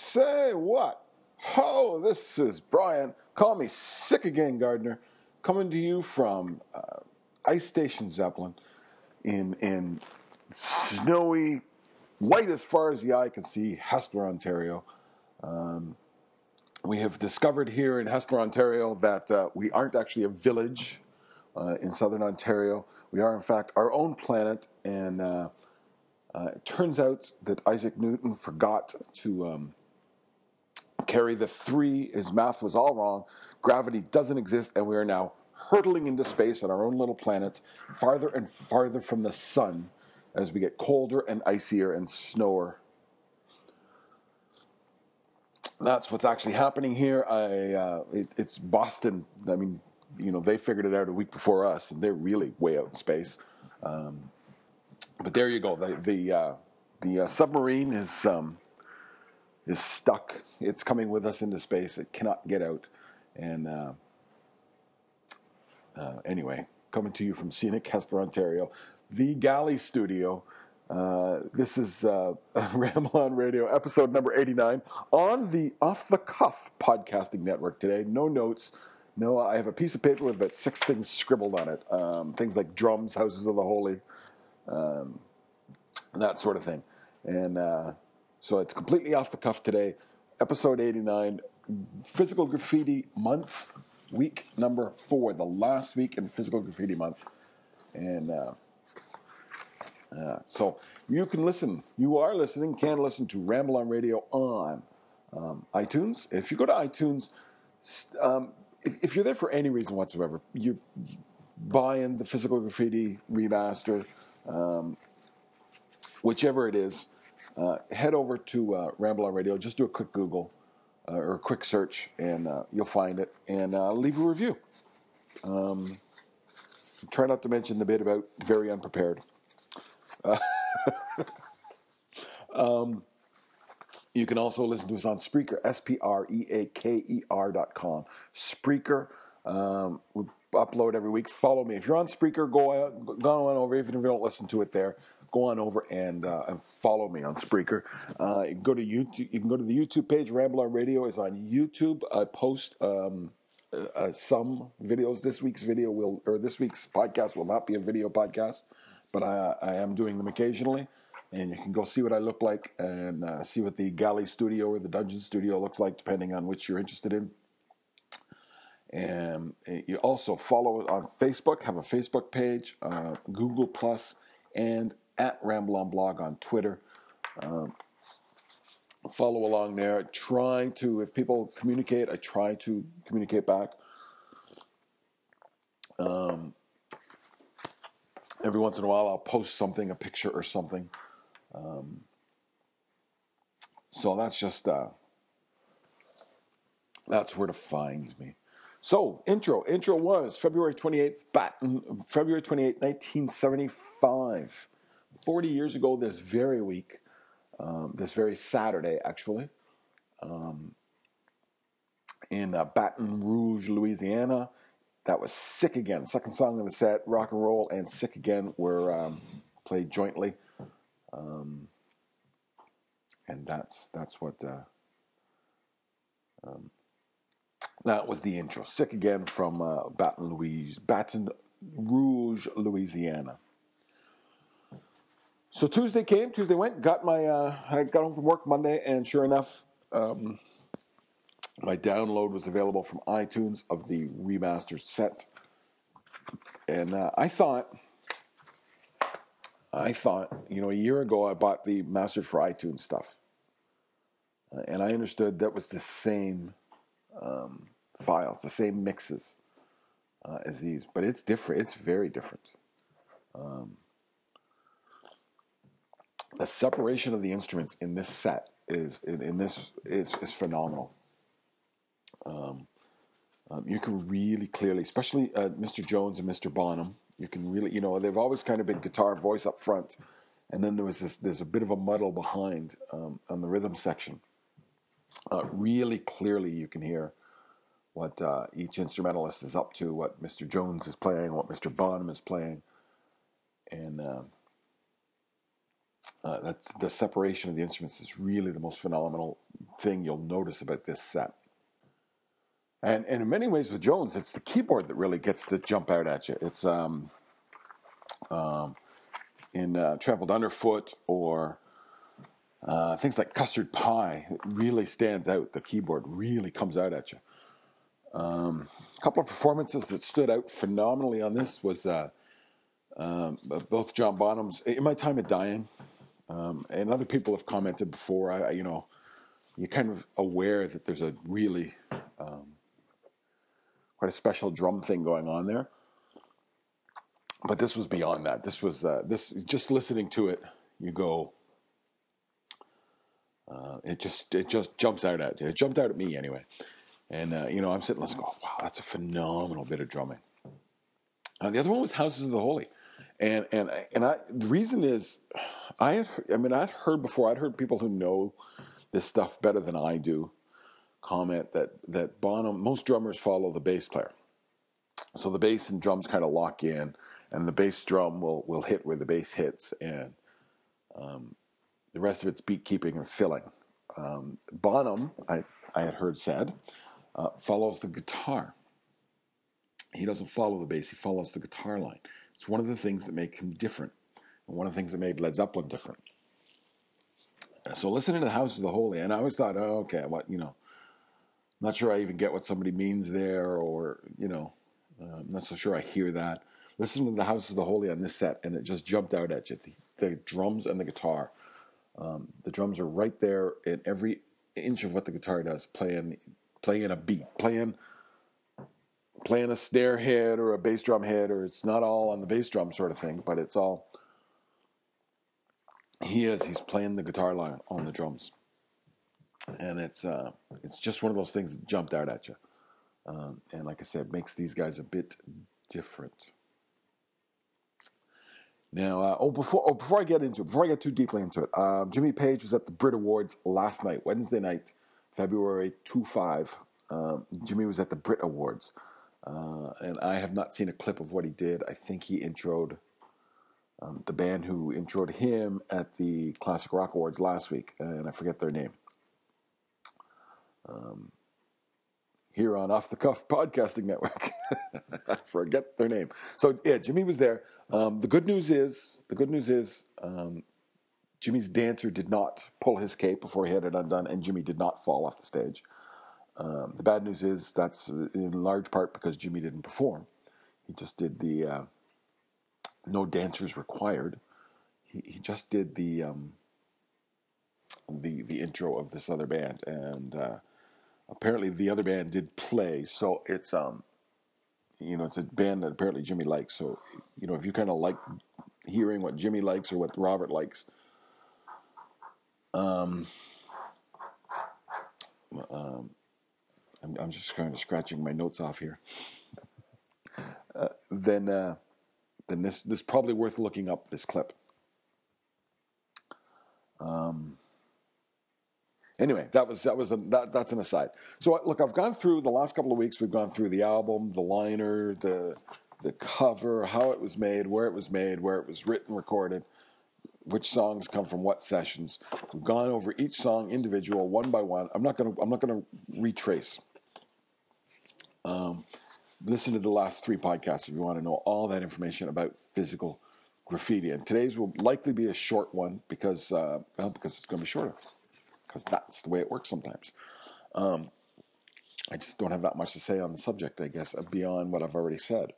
Say what? Ho, this is Brian. Call me Sick Again Gardner, coming to you from Ice Station Zeppelin in snowy, white as far as the eye can see, Hespeler, Ontario. We have discovered here in Hespeler, Ontario, that we aren't actually a village in southern Ontario. We are, in fact, our own planet, and it turns out that Isaac Newton forgot to carry the 3. His math was all wrong. Gravity doesn't exist, and we are now hurtling into space on our own little planet, farther and farther from the sun as we get colder and icier and snower. That's what's actually happening here. It's Boston. I mean, you know, they figured it out a week before us, and they're really way out in space. But there you go. The submarine is stuck. It's coming with us into space. It cannot get out. And anyway, coming to you from scenic Hespeler, Ontario, the Galley Studio. This is Ramble on Radio, episode number 89, on the Off the Cuff podcasting network today. No notes. No, I have a piece of paper with about 6 things scribbled on it. Things like drums, houses of the holy, that sort of thing. And so it's completely off the cuff today. Episode 89, Physical Graffiti Month, week number 4, the last week in Physical Graffiti Month. And so you can listen, can listen to Ramble on Radio on iTunes. If you go to iTunes, if you're there for any reason whatsoever, you're buying the Physical Graffiti remaster, whichever it is, head over to Ramble on Radio. Just do a quick Google or a quick search, and you'll find it. And leave a review. Try not to mention the bit about very unprepared. You can also listen to us on Spreaker, Spreaker.com. Spreaker, we upload every week. Follow me. If you're on Spreaker, go on over. Even if you don't listen to it there, go on over and follow me on Spreaker. Go to YouTube. You can go to the YouTube page. Ramble on Radio is on YouTube. I post some videos. This week's podcast will not be a video podcast, but I am doing them occasionally. And you can go see what I look like and see what the Galley Studio or the Dungeon Studio looks like, depending on which you're interested in. And you also follow it on Facebook, have a Facebook page, Google+, and at Ramble on Blog on Twitter. Follow along there. If people communicate, I try to communicate back. Every once in a while, I'll post something, a picture or something. So that's just, that's where to find me. So, intro was February 28th, 1975. 40 years ago this very week, this very Saturday, actually, in Baton Rouge, Louisiana. That was Sick Again, second song in the set. Rock and Roll and Sick Again were played jointly. And that's what that was the intro. Sick Again from Baton Rouge, Louisiana. So Tuesday went. I got home from work Monday, and sure enough, my download was available from iTunes of the remastered set. And I thought, a year ago I bought the Mastered for iTunes stuff. And I understood that was the same files, the same mixes as these. But it's different. It's very different. The separation of the instruments in this set is phenomenal. You can really clearly, especially Mr. Jones and Mr. Bonham, you can really, they've always kind of been guitar voice up front, and then there's a bit of a muddle behind on the rhythm section. Really clearly you can hear what each instrumentalist is up to, what Mr. Jones is playing, what Mr. Bonham is playing, and That's the separation of the instruments is really the most phenomenal thing you'll notice about this set. And in many ways with Jones, it's the keyboard that really gets the jump out at you. It's in Trampled Underfoot or things like Custard Pie, it really stands out. The keyboard really comes out at you. A couple of performances that stood out phenomenally on this was both John Bonham's "In My Time of Dying," and other people have commented before. You're kind of aware that there's a really quite a special drum thing going on there. But this was beyond that. This was just listening to it, you go. It just jumps out at you. It jumped out at me anyway, and I'm sitting listening. Go, wow, that's a phenomenal bit of drumming. The other one was Houses of the Holy, and the reason is, I'd heard before. I'd heard people who know this stuff better than I do comment that Bonham, most drummers follow the bass player, so the bass and drums kind of lock in, and the bass drum will hit where the bass hits, and the rest of it's beat keeping and filling. Bonham, I had heard said, follows the guitar. He doesn't follow the bass, he follows the guitar line. It's one of the things that make him different, and one of the things that made Led Zeppelin different. So listening to the House of the Holy, and I always thought, oh, okay, I'm not sure I even get what somebody means there, or, I'm not so sure I hear that. Listening to the House of the Holy on this set, and it just jumped out at you. The drums and the guitar. The drums are right there in every inch of what the guitar does, playing a beat, playing a snare hit or a bass drum hit, or it's not all on the bass drum sort of thing, but it's all he's playing the guitar line on the drums, and it's just one of those things that jumped out at you, and like I said, makes these guys a bit different. Now, before I get too deeply into it, Jimmy Page was at the Brit Awards last night, Wednesday night, February 25. Jimmy was at the Brit Awards, and I have not seen a clip of what he did. I think he introed the band who introed him at the Classic Rock Awards last week, and I forget their name. Here on Off the Cuff Podcasting Network. I forget their name. So yeah, Jimmy was there. The good news is Jimmy's dancer did not pull his cape before he had it undone, and Jimmy did not fall off the stage. The bad news is that's in large part because Jimmy didn't perform. He just did the no dancers required. He just did the intro of this other band, and apparently the other band did play. So it's it's a band that apparently Jimmy likes. So if you kind of like hearing what Jimmy likes or what Robert likes, I'm just kind of scratching my notes off here. Then this probably worth looking up, this clip. Anyway, that's an aside. So look, I've gone through the last couple of weeks. We've gone through the album, the liner, the cover, how it was made, where it was written, recorded, which songs come from what sessions. We've gone over each song individual, one by one. I'm not gonna retrace. Listen to the last 3 podcasts if you want to know all that information about Physical Graffiti. And today's will likely be a short one because it's going to be shorter. Because that's the way it works sometimes. I just don't have that much to say on the subject, I guess, beyond what I've already said.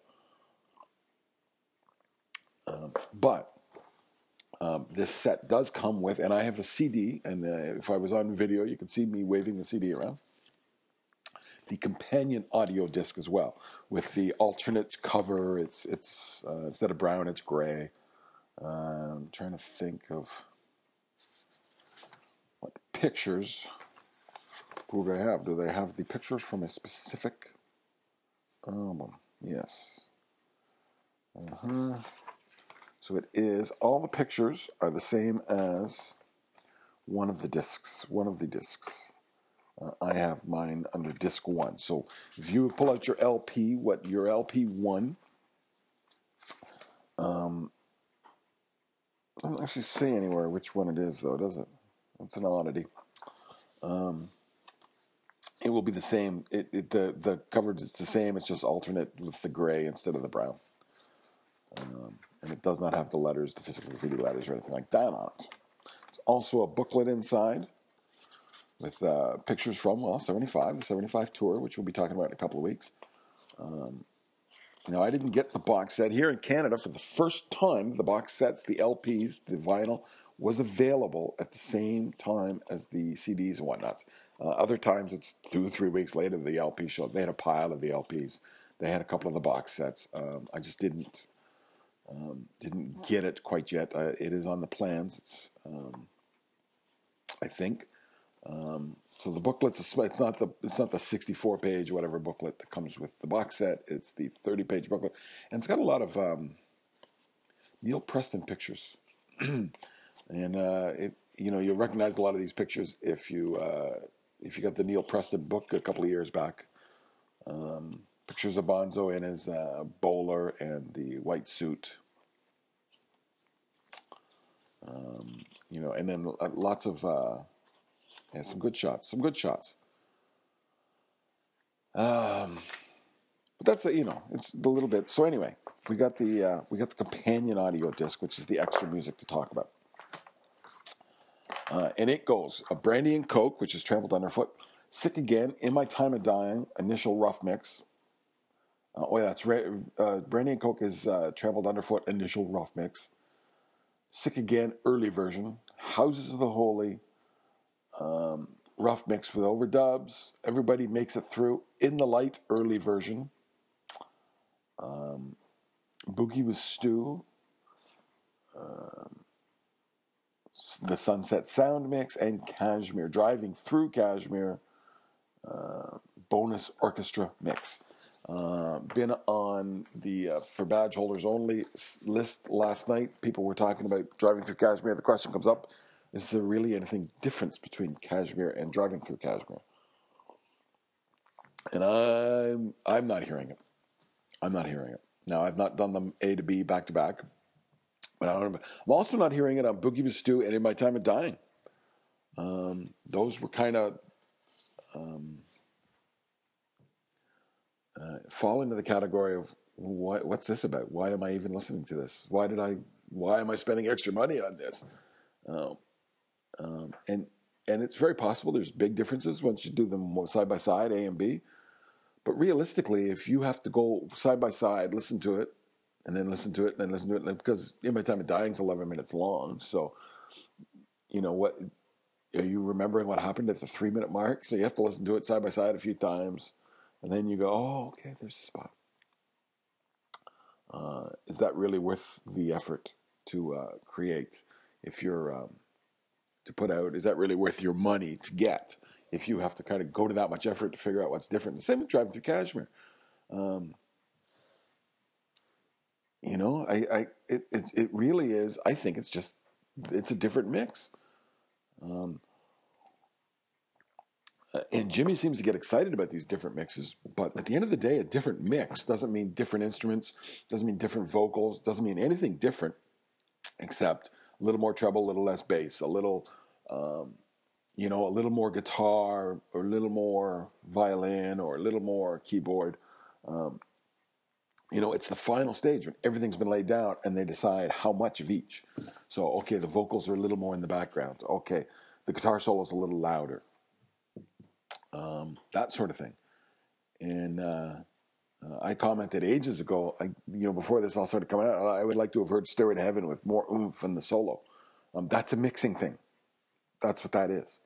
But this set does come with, and I have a CD, and if I was on video, you could see me waving the CD around. The companion audio disc as well, with the alternate cover. It's instead of brown, it's gray. I'm trying to think of what pictures do they have. Do they have the pictures from a specific album? Yes. So it is, all the pictures are the same as one of the discs. I have mine under disc 1. So if you pull out your LP, your LP 1, doesn't actually say anywhere which one it is, though, does it? It's an oddity. It will be the same. The coverage is the same. It's just alternate with the gray instead of the brown. And it does not have the letters, the physical graffiti letters or anything like that on it. There's also a booklet inside with pictures from, the 75 tour, which we'll be talking about in a couple of weeks. Now, I didn't get the box set. Here in Canada, for the first time, the box sets, the LPs, the vinyl, was available at the same time as the CDs and whatnot. Other times, it's 2 or 3 weeks later, the LP show. They had a pile of the LPs. They had a couple of the box sets. I just didn't get it quite yet. It is on the plans. It's, I think. So the booklet's it's not the 64-page whatever booklet that comes with the box set. It's the 30-page booklet, and it's got a lot of Neil Preston pictures. And you'll recognize a lot of these pictures if you got the Neil Preston book a couple of years back. Pictures of Bonzo in his bowler and the white suit. And then lots of some good shots. But that's it's a little bit. So anyway, we got the companion audio disc, which is the extra music to talk about. And it goes a Brandy and Coke, which is Trampled Underfoot, Sick Again, In My Time of Dying, initial rough mix. That's right. Brandy and Coke is Trampled Underfoot, initial rough mix. Sick Again, early version. Houses of the Holy, rough mix with overdubs. Everybody Makes It Through, In the Light, early version. Boogie with Stu. The Sunset Sound mix, and Kashmir, Driving Through Kashmir, bonus orchestra mix. Been on the For Badge Holders Only list last night. People were talking about Driving Through Kashmir. The question comes up, is there really anything difference between Kashmir and Driving Through Kashmir? And I'm not hearing it. Now, I've not done them A to B back to back, but I'm also not hearing it on Boogie with Stu and In My Time of Dying. Those were kind of fall into the category of what's this about? Why am I even listening to this? Why am I spending extra money on this? And it's very possible there's big differences once you do them side by side, A and B. But realistically, if you have to go side by side, listen to it, and then listen to it, and then listen to it, because In My Time of Dying is 11 minutes long, so what? Are you remembering what happened at the 3-minute mark? So you have to listen to it side by side a few times, and then you go, oh, okay, there's a spot. Is that really worth the effort to create? If you're to put out, is that really worth your money to get? If you have to kind of go to that much effort to figure out what's different. The same with Driving Through Kashmir. It really is. I think it's a different mix. And Jimmy seems to get excited about these different mixes, but at the end of the day, a different mix doesn't mean different instruments, doesn't mean different vocals, doesn't mean anything different, except a little more treble, a little less bass, a little more guitar, or a little more violin, or a little more keyboard. It's the final stage when everything's been laid down and they decide how much of each. So, okay, the vocals are a little more in the background. Okay, the guitar solo is a little louder. That sort of thing. And I commented ages ago, before this all started coming out, I would like to have heard Stairway to Heaven with more oomph in the solo. That's a mixing thing. That's what that is.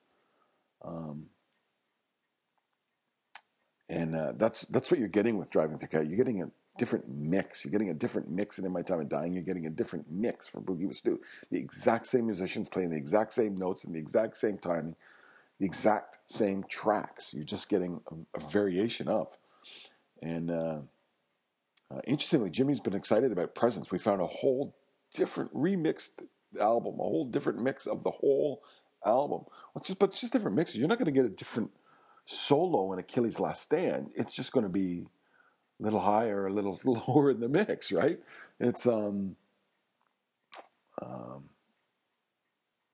And that's what you're getting with Driving Through Kashmir. You're getting a different mix. You're getting a different mix in My Time of Dying. You're getting a different mix for Boogie with Stu. The exact same musicians playing the exact same notes and the exact same timing, the exact same tracks. You're just getting a variation of. And interestingly, Jimmy's been excited about Presence. We found a whole different remixed album, a whole different mix of the whole album. But it's just different mixes. You're not going to get a different solo in Achilles' Last Stand. It's just going to be a little higher, a little lower in the mix, right? It's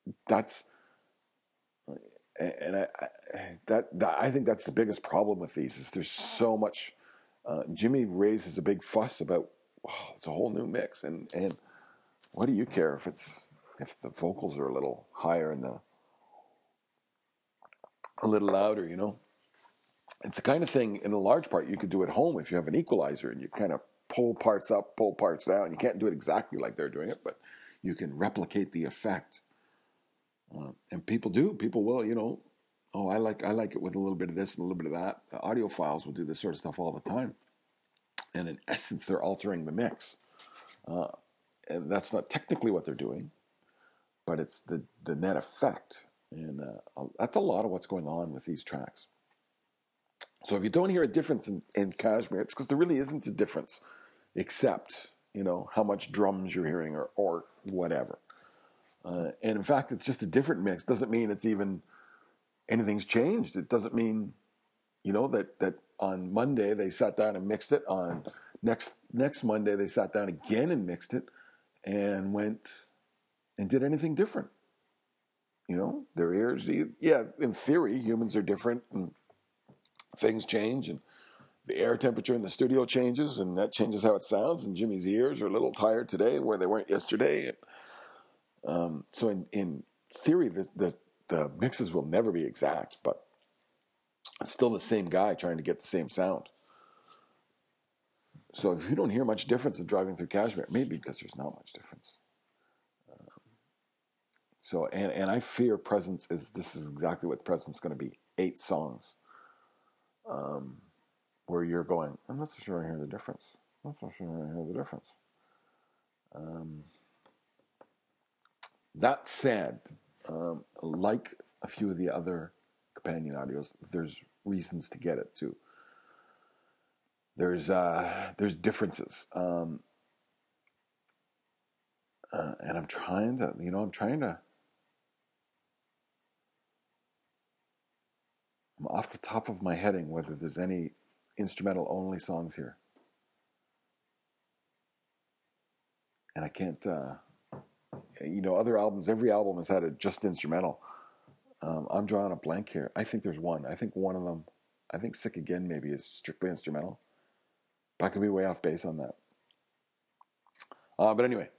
that's and I think that's the biggest problem with these is there's so much. Jimmy raises a big fuss about it's a whole new mix, and what do you care if the vocals are a little higher and a little louder, you know? It's the kind of thing, in a large part, you could do at home if you have an equalizer and you kind of pull parts up, pull parts down. You can't do it exactly like they're doing it, but you can replicate the effect. And people do. People will, you know, oh, I like it with a little bit of this and a little bit of that. Audiophiles will do this sort of stuff all the time. And in essence, they're altering the mix. And that's not technically what they're doing, but it's the net effect. And that's a lot of what's going on with these tracks. So if you don't hear a difference in Kashmir, it's because there really isn't a difference, except, you know, how much drums you're hearing or whatever. And in fact, it's just a different mix. Doesn't mean it's even anything's changed. It doesn't mean, you know, that on Monday they sat down and mixed it. On next Monday they sat down again and mixed it and went and did anything different. You know, their ears, yeah, in theory, humans are different and things change and the air temperature in the studio changes and that changes how it sounds. And Jimmy's ears are a little tired today where they weren't yesterday. So in theory, the mixes will never be exact, but it's still the same guy trying to get the same sound. So if you don't hear much difference in driving through Kashmir, maybe because there's not much difference. So and I fear Presence this is exactly what Presence is going to be. 8 songs. Where you're going, I'm not so sure I hear the difference. I'm not so sure I hear the difference. That said, like a few of the other companion audios, there's reasons to get it too. There's differences, and I'm trying to, I'm off the top of my heading whether there's any instrumental only songs here, and I can't. Other albums, every album has had a just instrumental. I'm drawing a blank here. I think there's one. I think one of them, I think Sick Again maybe is strictly instrumental. But I could be way off base on that. But anyway,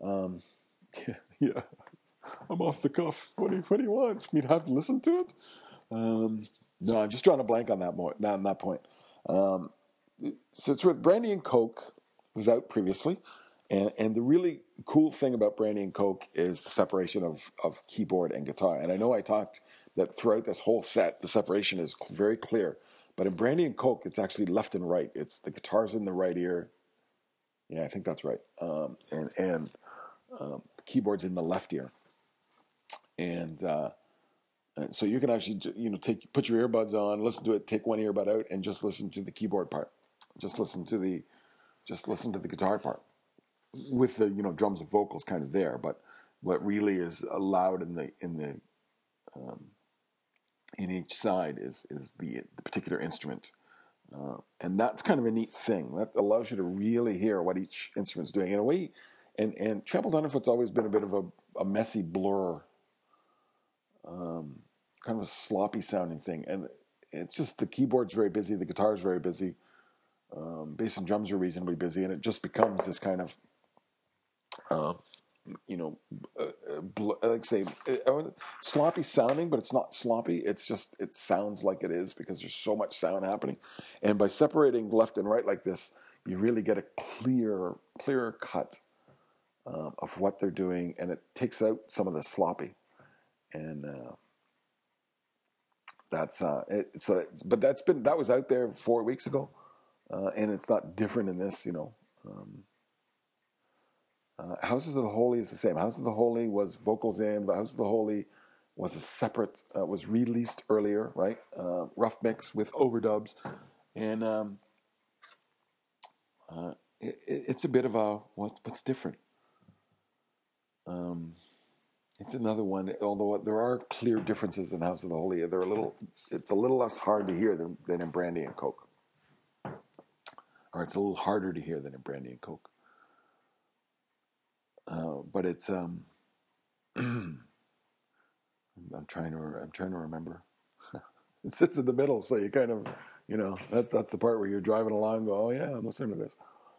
yeah, I'm off the cuff. What do you want? Me to have to listen to it? No, I'm just drawing a blank on that point. So it's with Brandy and Coke was out previously. And the really cool thing about Brandy and Coke is the separation of keyboard and guitar. And I know I talked that throughout this whole set, the separation is very clear. But in Brandy and Coke, it's actually left and right. It's the guitar's in the right ear. Yeah, I think that's right. And the keyboard's in the left ear. And so you can actually, put your earbuds on, listen to it, take one earbud out, and just listen to the keyboard part. Just listen to the guitar part. With the drums and vocals kind of there, but what really is loud in each side is the particular instrument, and that's kind of a neat thing that allows you to really hear what each instrument's doing in a way. And Trampled Underfoot's always been a bit of a messy blur, kind of a sloppy sounding thing, and it's just the keyboard's very busy, the guitar's very busy, bass and drums are reasonably busy, and it just becomes this kind of like say, sloppy sounding, but it's not sloppy. It's just, it sounds like it is because there's so much sound happening. And by separating left and right like this, you really get a clearer cut of what they're doing, and it takes out some of the sloppy. And that's it. So, but that was out there 4 weeks ago, and it's not different in this. Houses of the Holy is the same. Houses of the Holy was vocals in, but Houses of the Holy was a separate, was released earlier, right? Rough mix with overdubs. And it's a bit of a, what's different? It's another one, although there are clear differences in House of the Holy. It's a little less hard to hear than in Brandy and Coke. Or it's a little harder to hear than in Brandy and Coke. But it's I'm trying to remember. It sits in the middle, so you kind of, that's the part where you're driving along and go, oh yeah, I'm listening to this.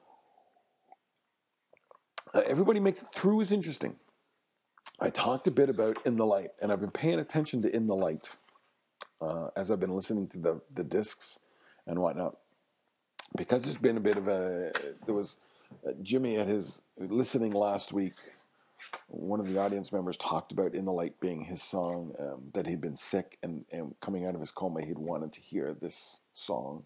Everybody Makes It Through is interesting. I talked a bit about In the Light, and I've been paying attention to In the Light as I've been listening to the discs and whatnot. Because there's been a bit of there was Jimmy at his listening last week. One of the audience members talked about In the Light being his song, that he'd been sick and coming out of his coma, he'd wanted to hear this song.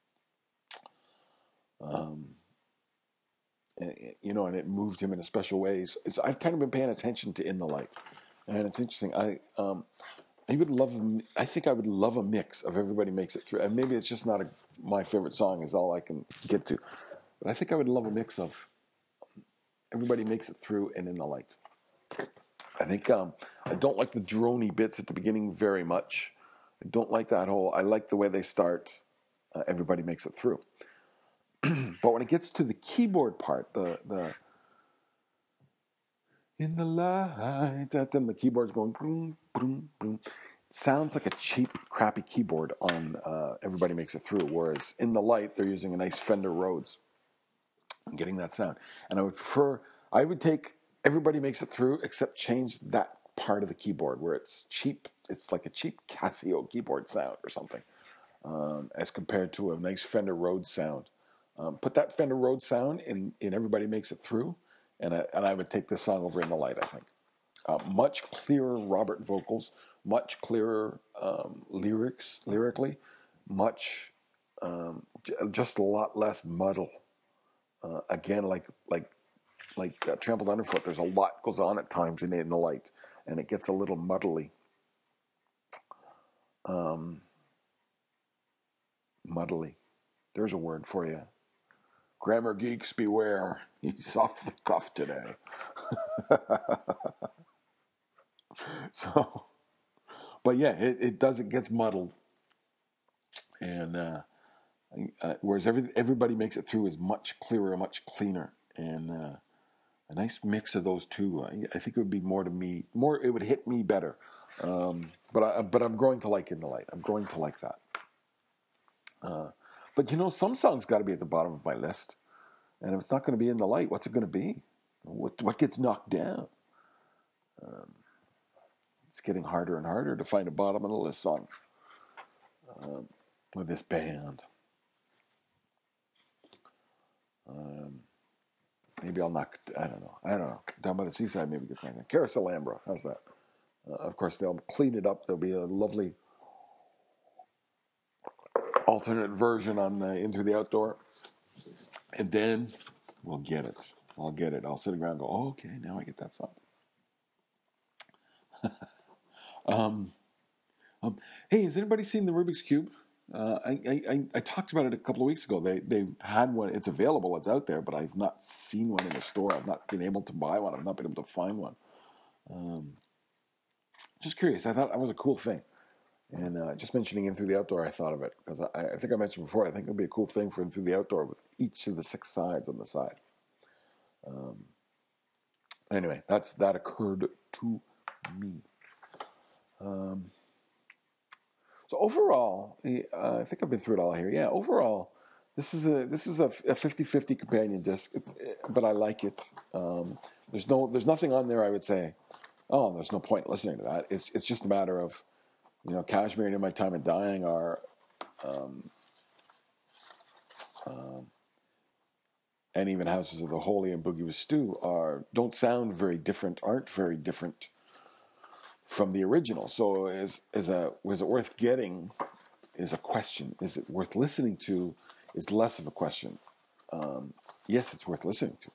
And it moved him in a special way. So I've kind of been paying attention to In the Light, and it's interesting. I think I would love a mix of Everybody Makes It Through, and maybe it's just not my favorite song is all I can get to, but I think I would love a mix of Everybody Makes It Through and In the Light. I think I don't like the droney bits at the beginning very much. I don't like that whole. I like the way they start. Everybody Makes It Through. But when it gets to the keyboard part, the In the Light, then the keyboard's going boom, boom, boom. It sounds like a cheap, crappy keyboard on Everybody Makes It Through, whereas In the Light, they're using a nice Fender Rhodes and getting that sound. And I would take Everybody Makes It Through, except change that part of the keyboard where it's cheap. It's like a cheap Casio keyboard sound or something, as compared to a nice Fender Rhodes sound. Put that Fender Rhodes sound in Everybody Makes It Through, and I would take this song over In the Light, I think. Much clearer Robert vocals, much clearer lyrically, much just a lot less muddle. Again, like Trampled Underfoot, there's a lot goes on at times in the Light, and it gets a little muddly. Muddly. There's a word for you. Grammar geeks beware. He's off the cuff today. So, but yeah, it does. It gets muddled, and whereas Everybody Makes It Through is much clearer, much cleaner, and a nice mix of those two. I think it would be more to me. More, it would hit me better. But I'm growing to like In the Light. I'm growing to like that. But some songs got to be at the bottom of my list, and if it's not going to be In the Light, what's it going to be? What gets knocked down? It's getting harder and harder to find a bottom of the list song with this band. Maybe I'll knock. I don't know. Down by the Seaside, maybe get something. Carousel Ambra. How's that? Of course, they'll clean it up. There'll be a lovely alternate version on Into the Outdoor, and then we'll get it. I'll get it. I'll sit around and go, oh, okay, now I get that song. Hey, has anybody seen the Rubik's Cube? I talked about it a couple of weeks ago. They had one. It's available. It's out there, but I've not seen one in the store. I've not been able to buy one. I've not been able to find one. Just curious. I thought that was a cool thing. And just mentioning In Through the Outdoor, I thought of it because I think I mentioned before. I think it'd be a cool thing for In Through the Outdoor with each of the 6 sides on the side. Anyway, that occurred to me. So overall, I think I've been through it all here. Yeah, overall, this is a 50-50 companion disc, but I like it. There's nothing on there I would say, oh, there's no point listening to that. It's just a matter of, Kashmir and In My Time of Dying are, and even Houses of the Holy and Boogie with Stew don't sound very different, aren't very different from the original. So was it worth getting is a question. Is it worth listening to is less of a question. Yes, it's worth listening to.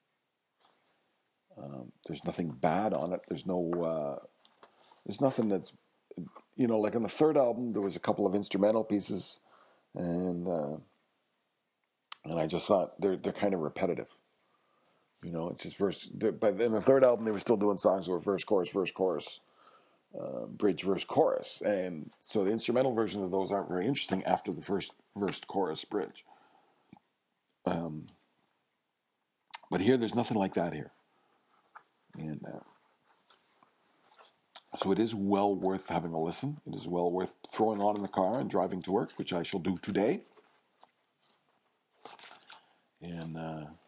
There's nothing bad on it. There's nothing that's, like on the third album, there was a couple of instrumental pieces, and I just thought they're kind of repetitive. It's just verse. But in the third album, they were still doing songs where verse, chorus, bridge, verse, chorus, and so the instrumental versions of those aren't very interesting after the first verse, chorus, bridge. But here, there's nothing like that here, and So it is well worth having a listen. It is well worth throwing on in the car and driving to work, which I shall do today. And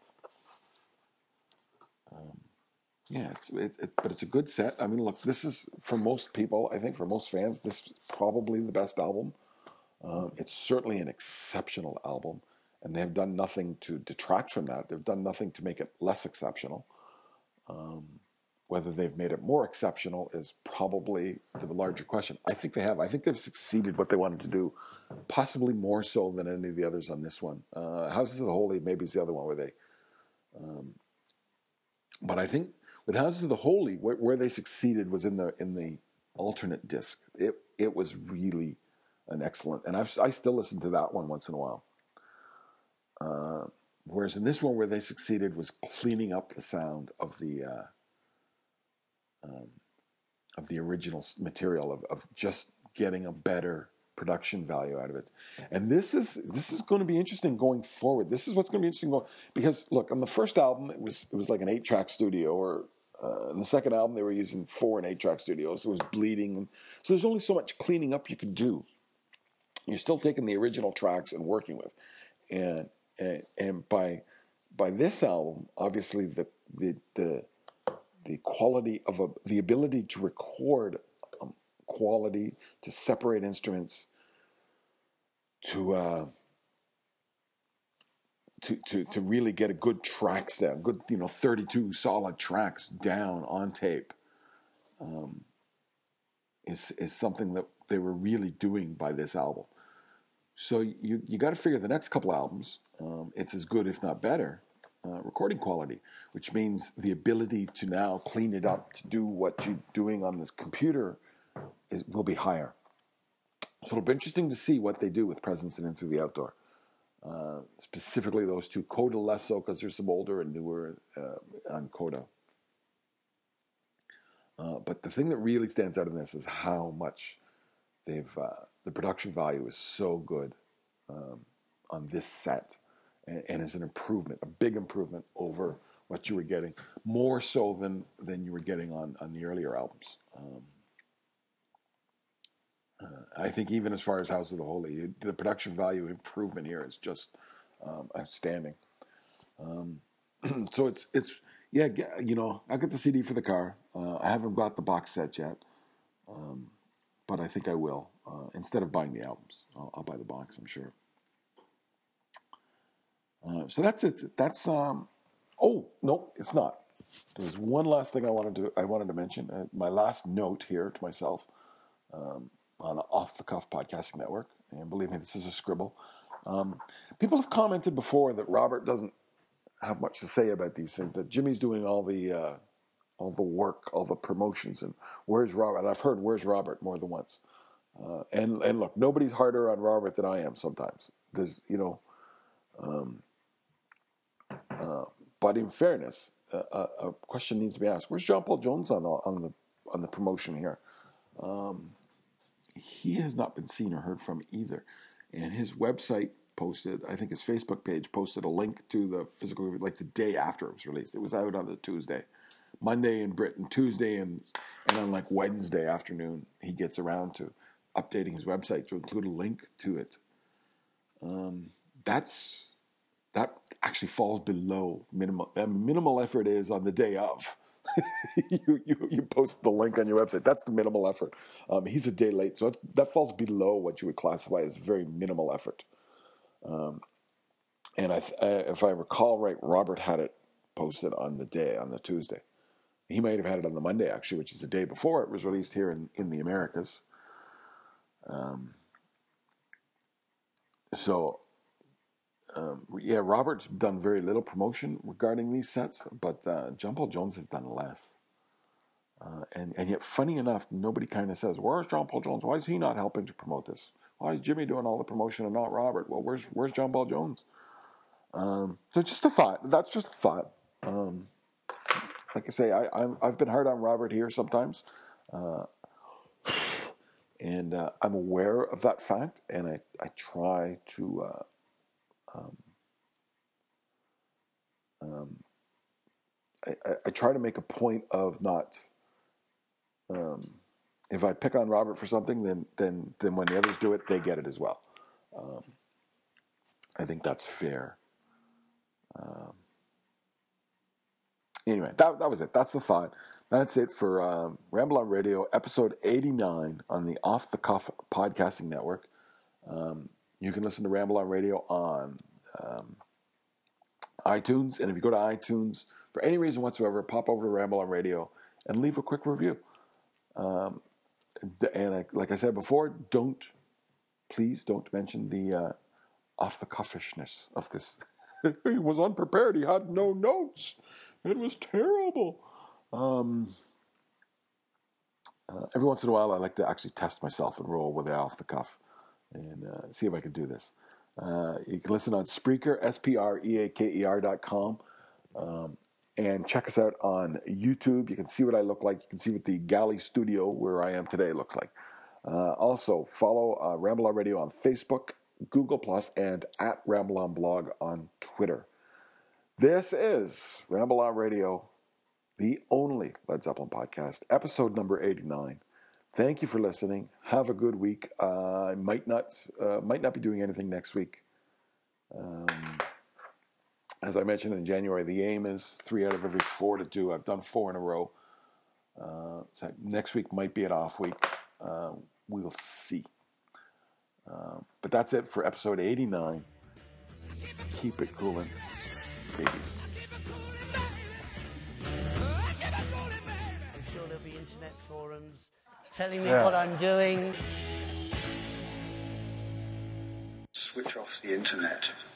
yeah, but it's a good set. I mean, look, this is for most people. I think for most fans, this is probably the best album. It's certainly an exceptional album, and they have done nothing to detract from that. They've done nothing to make it less exceptional. Whether they've made it more exceptional is probably the larger question. I think they have. I think they've succeeded what they wanted to do, possibly more so than any of the others on this one. Houses of the Holy maybe is the other one where they. But I think with Houses of the Holy, where they succeeded was in the alternate disc. It was really an excellent, and I still listen to that one once in a while. Whereas in this one, where they succeeded was cleaning up the sound of the original material, of just getting a better production value out of it. And this is going to be interesting going forward. This is what's going to be interesting because look, on the first album it was like an 8-track studio, or in the second album they were using 4 and 8-track studios. So it was bleeding, and so there's only so much cleaning up you can do. You're still taking the original tracks and working with, and by this album, obviously the quality of the ability to record quality, to separate instruments, to really get a good tracks down, good 32 solid tracks down on tape, is something that they were really doing by this album. So you got to figure the next couple albums, it's as good if not better recording quality, which means the ability to now clean it up to do what you're doing on this computer will be higher. So it'll be interesting to see what they do with Presence and In Through the Outdoor. Specifically those two. Coda less so, because there's some older and newer on Coda. But the thing that really stands out in this is how much the production value is so good on this set, and is an improvement, a big improvement over what you were getting, more so than you were getting on the earlier albums. I think even as far as House of the Holy, the production value improvement here is just outstanding. So it's yeah, I got the CD for the car. I haven't got the box set yet, but I think I will. Instead of buying the albums, I'll buy the box, I'm sure. So that's it. That's oh no, it's not. There's one last thing I wanted to mention. My last note here to myself on Off the Cuff Podcasting Network, and believe me, this is a scribble. People have commented before that Robert doesn't have much to say about these things. That Jimmy's doing all the work, all the promotions, and where's Robert? And I've heard where's Robert more than once. And look, nobody's harder on Robert than I am sometimes. There's but in fairness, a question needs to be asked: where's John Paul Jones on the promotion here? He has not been seen or heard from either, and his website posted, I think his Facebook page posted a link to the physical, like the day after it was released. It was out on the Tuesday, Monday in Britain, Tuesday, and on like Wednesday afternoon, he gets around to updating his website to include a link to it. That actually falls below minimal. Minimal effort is on the day of. you post the link on your website. That's the minimal effort. He's a day late, so that falls below what you would classify as very minimal effort. And if I recall right, Robert had it posted on the Tuesday. He might have had it on the Monday, actually, which is the day before it was released here in the Americas. Yeah, Robert's done very little promotion regarding these sets, but John Paul Jones has done less. And yet, funny enough, nobody kind of says, "Where's John Paul Jones? Why is he not helping to promote this? Why is Jimmy doing all the promotion and not Robert?" Well, where's John Paul Jones? So just a thought. That's just a thought. Like I say, I've been hard on Robert here sometimes, and I'm aware of that fact, and I try to I try to make a point of not if I pick on Robert for something, then when the others do it, they get it as well. I think that's fair. Anyway, that was it. That's the thought. That's it for Ramble On Radio, episode 89 on the Off the Cuff Podcasting Network. You can listen to Ramble On Radio on iTunes, and if you go to iTunes for any reason whatsoever, pop over to Ramble On Radio and leave a quick review. And like I said before, please don't mention the off the cuffishness of this. He was unprepared. He had no notes. It was terrible. Every once in a while, I like to actually test myself and roll with the off the cuff and see if I can do this. You can listen on Spreaker, SPREAKER.com, and check us out on YouTube. You can see what I look like. You can see what the Galley Studio, where I am today, looks like. Also, follow Ramble On Radio on Facebook, Google+, and at Ramble On Blog on Twitter. This is Ramble On Radio, the only Led Zeppelin podcast, episode number 89. Thank you for listening. Have a good week. I might not be doing anything next week. As I mentioned in January, the aim is 3 out of every 4 to do. I've done 4 in a row. So next week might be an off week. We'll see. But that's it for episode 89. Keep it coolin', babies. I'm sure there'll be internet forums telling me what I'm doing. Switch off the internet.